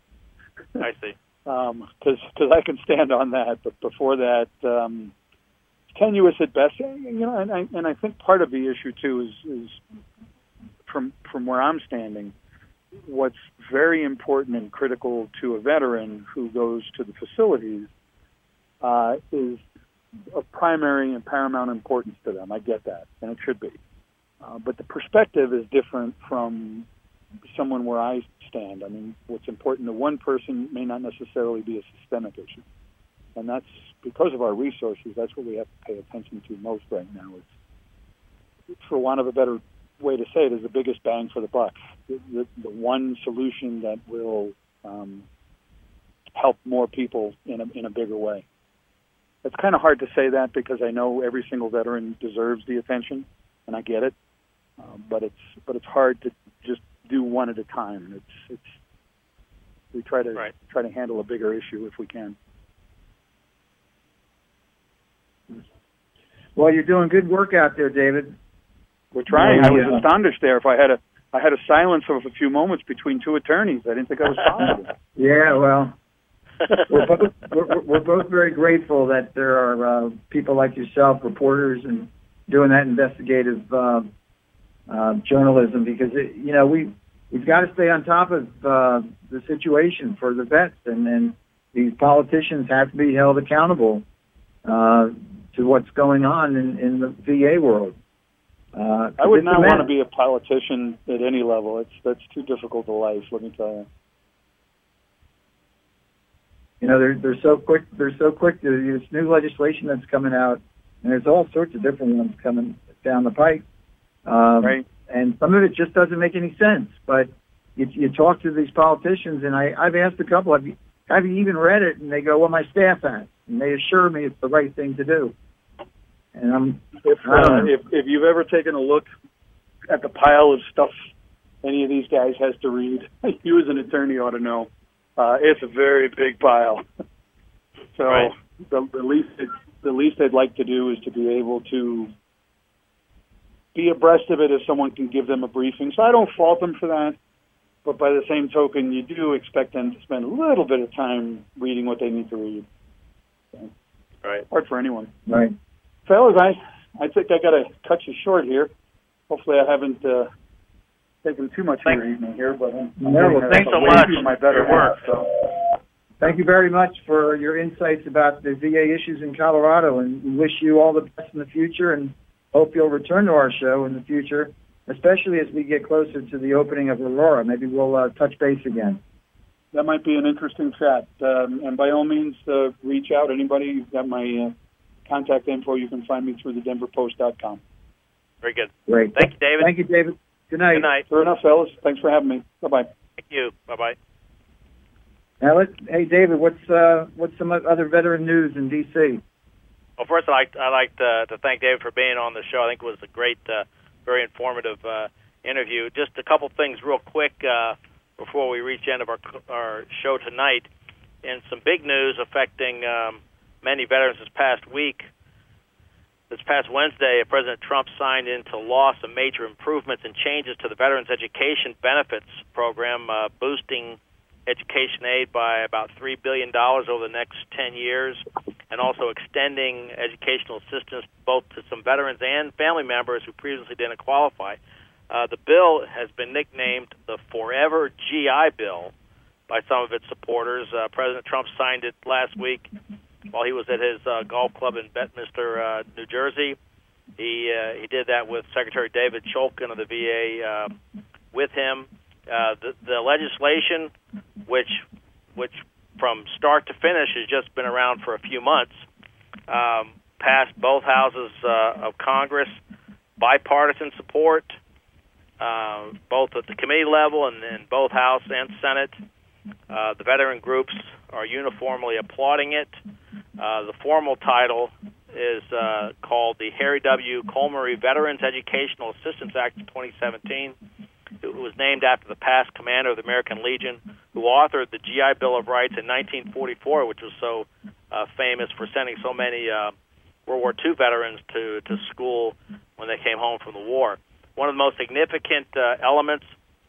Speaker 2: I see.
Speaker 4: Um, because I can stand on that. But before that, um, tenuous at best. You know, and I and I think part of the issue too is is from from where I'm standing. What's very important and critical to a veteran who goes to the facilities uh, is of primary and paramount importance to them. I get that, and it should be. Uh, but the perspective is different from someone where I stand. I mean, what's important to one person may not necessarily be a systemic issue. And that's because of our resources, that's what we have to pay attention to most right now. It's, for want of a better way to say it, is the biggest bang for the buck. The, the, the one solution that will um, help more people in a, in a bigger way. It's kind of hard to say that because I know every single veteran deserves the attention, and I get it. Um, but it's but it's hard to just do one at a time. It's it's we try to
Speaker 2: right.
Speaker 4: try to handle a bigger issue if we can.
Speaker 3: Well, you're doing good work out there, David.
Speaker 4: We're trying.
Speaker 3: Yeah.
Speaker 4: I was astonished there. If I had a I had a silence of a few moments between two attorneys, I didn't think I was possible.
Speaker 3: Yeah, well, we're both we're, we're both very grateful that there are uh, people like yourself, reporters, and doing that investigative uh, uh, journalism because it, you know we we've got to stay on top of uh, the situation for the vets, and, and these politicians have to be held accountable uh, to what's going on in, in the V A world. Uh,
Speaker 4: I would not want to be a politician at any level. It's that's too difficult a life, let me tell you.
Speaker 3: You know, they're they're so quick. They're so quick to use new legislation that's coming out, and there's all sorts of different ones coming down the pike. Um,
Speaker 4: right.
Speaker 3: And some of it just doesn't make any sense. But you, you talk to these politicians, and I, I've asked a couple, have you, have you even read it? And they go, well, my staff has. And they assure me it's the right thing to do. And I'm,
Speaker 4: if, uh, if if you've ever taken a look at the pile of stuff any of these guys has to read, you as an attorney ought to know. Uh, it's a very big pile. So
Speaker 2: right.
Speaker 4: the, the least it, the least they'd like to do is to be able to be abreast of it if someone can give them a briefing. So I don't fault them for that. But by the same token, you do expect them to spend a little bit of time reading what they need to read. So,
Speaker 2: right.
Speaker 4: Hard for anyone.
Speaker 3: Right.
Speaker 4: Fellas, I, I think I got to cut you short here. Hopefully I haven't uh, taken too much of your evening here. But I'm
Speaker 3: no, well,
Speaker 2: thanks so much
Speaker 4: for my better
Speaker 2: work.
Speaker 4: half, so.
Speaker 3: Thank you very much for your insights about the V A issues in Colorado, and we wish you all the best in the future and hope you'll return to our show in the future, especially as we get closer to the opening of Aurora. Maybe we'll uh, touch base again.
Speaker 4: That might be an interesting chat. Um, and by all means, uh, reach out. Anybody, you've got my uh, contact info. You can find me through the denver post dot com.
Speaker 2: Very good.
Speaker 3: Great.
Speaker 2: Thank you, David.
Speaker 3: Thank you, David. Good night.
Speaker 2: Good night.
Speaker 4: Fair enough, fellas. Thanks for having me. Bye-bye.
Speaker 2: Thank you. Bye-bye.
Speaker 3: Now, let's, hey, David, what's uh, what's some other veteran news in D C?
Speaker 2: Well, first, I'd like, I'd like to, to thank David for being on the show. I think it was a great, uh, very informative uh, interview. Just a couple things real quick uh, before we reach the end of our, our show tonight. And some big news affecting um, many veterans this past week. This past Wednesday, President Trump signed into law some major improvements and changes to the Veterans Education Benefits Program, uh, boosting education aid by about three billion dollars over the next ten years, and also extending educational assistance both to some veterans and family members who previously didn't qualify. Uh, the bill has been nicknamed the Forever G I Bill by some of its supporters. Uh, President Trump signed it last week while he was at his uh, golf club in Bedminster, uh, New Jersey. He uh, he did that with Secretary David Shulkin of the V A uh, with him. Uh, the, the legislation, which which from start to finish has just been around for a few months, um, passed both houses uh, of Congress, bipartisan support, uh, both at the committee level and in both House and Senate. Uh, the veteran groups are uniformly applauding it. Uh, the formal title is uh, called the Harry W. Colmery Veterans Educational Assistance Act of twenty seventeen. It was named after the past commander of the American Legion, who authored the G I Bill of Rights in nineteen forty-four, which was so uh, famous for sending so many uh, World War Two veterans to, to school when they came home from the war. One of the most significant uh, elements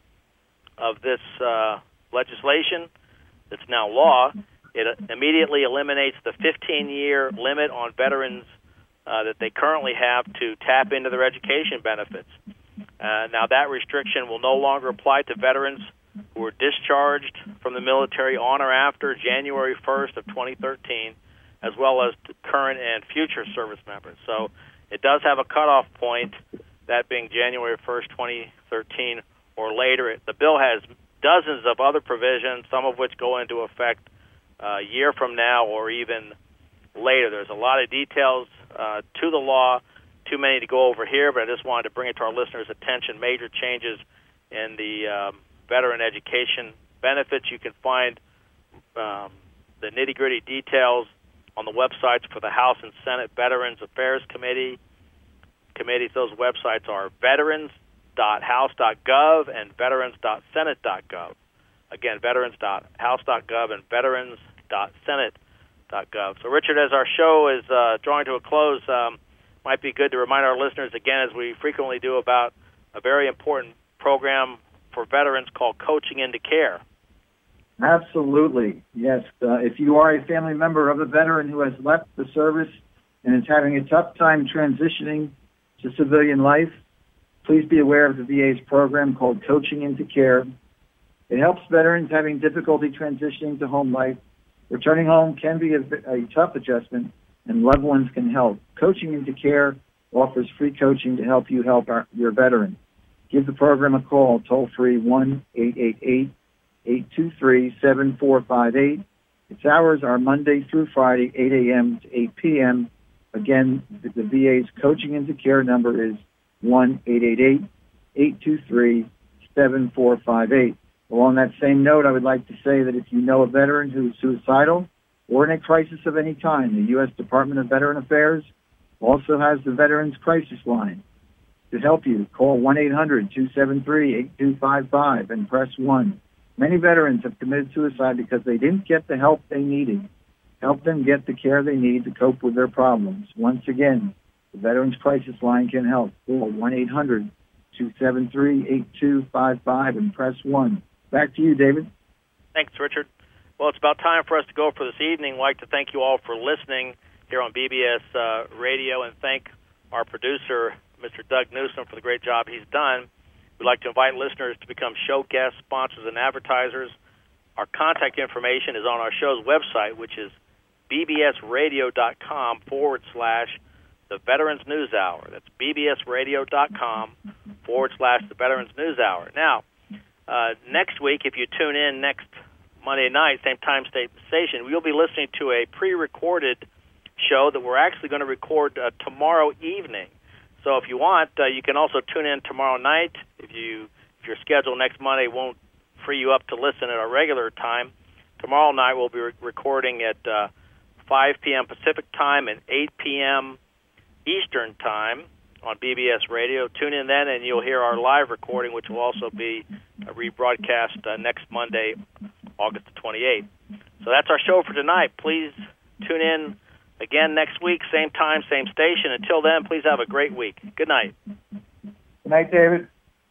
Speaker 2: of this uh, legislation that's now law, it immediately eliminates the fifteen-year limit on veterans uh, that they currently have to tap into their education benefits. Uh, now, that restriction will no longer apply to veterans who were discharged from the military on or after January first of twenty thirteen, as well as to current and future service members. So it does have a cutoff point, that being January first, twenty thirteen or later. It, the bill has dozens of other provisions, some of which go into effect uh, a year from now or even later. There's a lot of details uh, to the law. Too many to go over here, but I just wanted to bring it to our listeners' attention. Major changes in the um, veteran education benefits. You can find um, the nitty-gritty details on the websites for the House and Senate Veterans Affairs Committee. Committees, those websites are veterans dot house dot gov and veterans dot senate dot gov. Again, veterans dot house dot gov and veterans dot senate dot gov. So, Richard, as our show is uh, drawing to a close, um, might be good to remind our listeners again, as we frequently do, about a very important program for veterans called Coaching into Care.
Speaker 3: Absolutely, yes. Uh, if you are a family member of a veteran who has left the service and is having a tough time transitioning to civilian life, please be aware of the V A's program called Coaching into Care. It helps veterans having difficulty transitioning to home life. Returning home can be a, a tough adjustment, and loved ones can help. Coaching into Care offers free coaching to help you help our, your veteran. Give the program a call, toll-free one eight eight eight, eight two three, seven four five eight. Its hours are Monday through Friday, eight a.m. to eight p.m. Again, the, the V A's Coaching into Care number is one eight eight eight, eight two three, seven four five eight. Along that same note, I would like to say that if you know a veteran who is suicidal or in a crisis of any kind, the U S Department of Veteran Affairs also has the Veterans Crisis Line. To help you, call one eight hundred, two seven three, eight two five five and press one. Many veterans have committed suicide because they didn't get the help they needed. Help them get the care they need to cope with their problems. Once again, the Veterans Crisis Line can help. Call one eight hundred, two seven three, eight two five five and press one. Back to you, David.
Speaker 2: Thanks, Richard. Well, it's about time for us to go for this evening. I'd like to thank you all for listening here on B B S uh, Radio, and thank our producer, Mister Doug Newsom, for the great job he's done. We'd like to invite listeners to become show guests, sponsors, and advertisers. Our contact information is on our show's website, which is bbsradio.com forward slash the Veterans News Hour. That's bbsradio.com forward slash the Veterans News Hour. Now, uh, next week, if you tune in next Monday night, same time, same station, we'll be listening to a pre-recorded show that we're actually going to record uh, tomorrow evening. So if you want, uh, you can also tune in tomorrow night. If you if your schedule next Monday won't free you up to listen at our regular time, tomorrow night we'll be re- recording at uh, five p.m. Pacific time and eight p.m. Eastern time on B B S Radio. Tune in then, and you'll hear our live recording, which will also be a rebroadcast uh, next Monday, August the twenty-eighth. So that's our show for tonight. Please tune in again next week, same time, same station. Until then, please have a great week. Good night.
Speaker 3: Good night, David.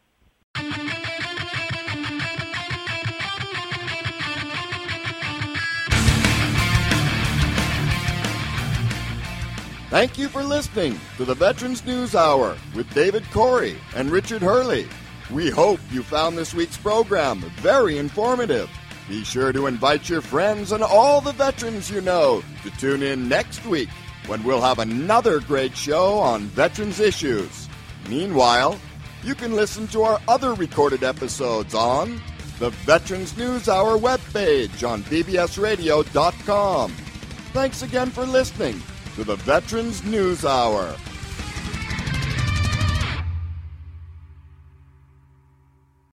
Speaker 1: Thank you for listening to the Veterans News Hour with David Corey and Richard Hurley. We hope you found this week's program very informative. Be sure to invite your friends and all the veterans you know to tune in next week when we'll have another great show on veterans issues. Meanwhile, you can listen to our other recorded episodes on the Veterans News Hour webpage on b b s radio dot com. Thanks again for listening to the Veterans News Hour.